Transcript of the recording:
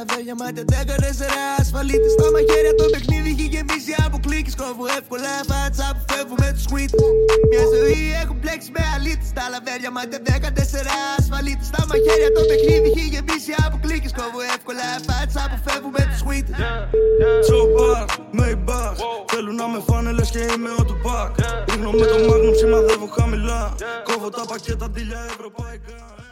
λαβέρια μάτια 10-4 ασφαλίτες. Στα μαχαίρια το παιχνίδι έχει γεμίσει από κλίκες. Κόβω εύκολα φάτσα που φεύγω με τους sweet. Μια ζωή έχω μπλέξει με αλήτες. Στα λαβέρια μάτια 10-4 ασφαλίτες. Στα μαχαίρια το παιχνίδι έχει γεμίσει από κλίκες. Κόβω εύκολα φάτσα που φεύγω με τους sweet. Τσοπάρ, Maybach. Θέλουν να με φάνε λες και είμαι ο Tupac. Ρίχνω με το Magnum, σημαδεύω χαμηλά. Κόβω τα πακέτα ντύλια ευρωπαϊκά.